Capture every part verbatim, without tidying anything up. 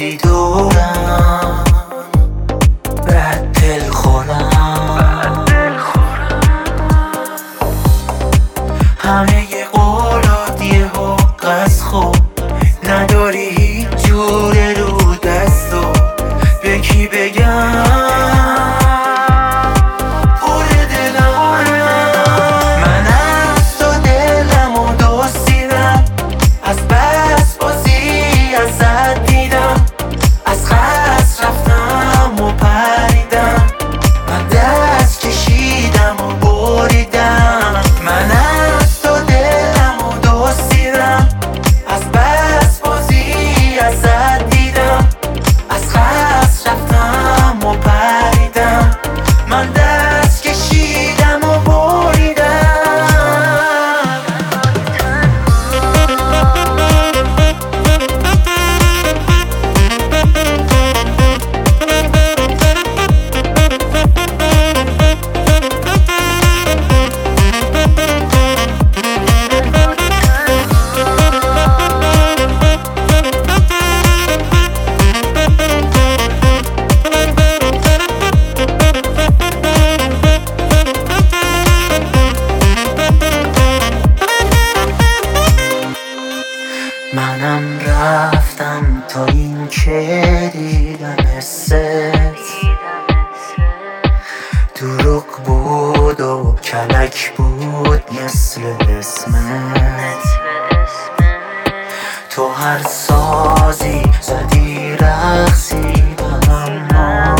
گردی دورم، بعد دل خورم. همه ی قولات یه حق از خوب نداری هیچ جوره رو دستو به کی بگم پر دلم. من از تو دلمو دزدیدم، از بس بازی ازت دیدم، از خست رفتم و پریدم، من دست کشیدم و بریدم. من از تو دلمو دزدیدم، از بس بازی ازت دیدم، از خست رفتم و پریدم، من دست کشیدم و بریدم. منم رفتم تا این که دیدم حست دروغ بود و کلک بود مثل اسمت. تو هر سازی زدی رقصیدم، اما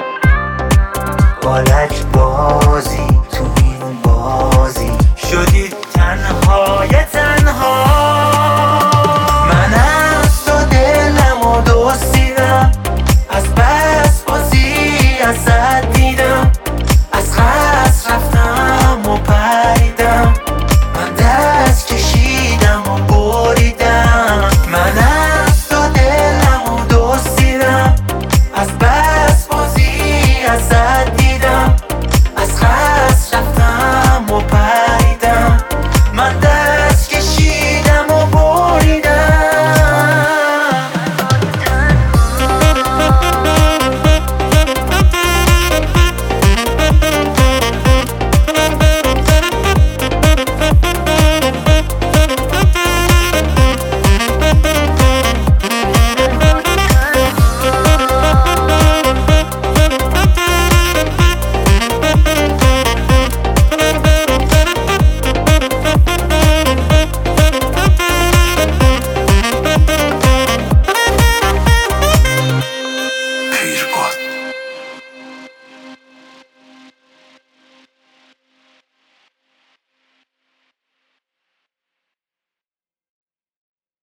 بالک بازی تو این بازی شدی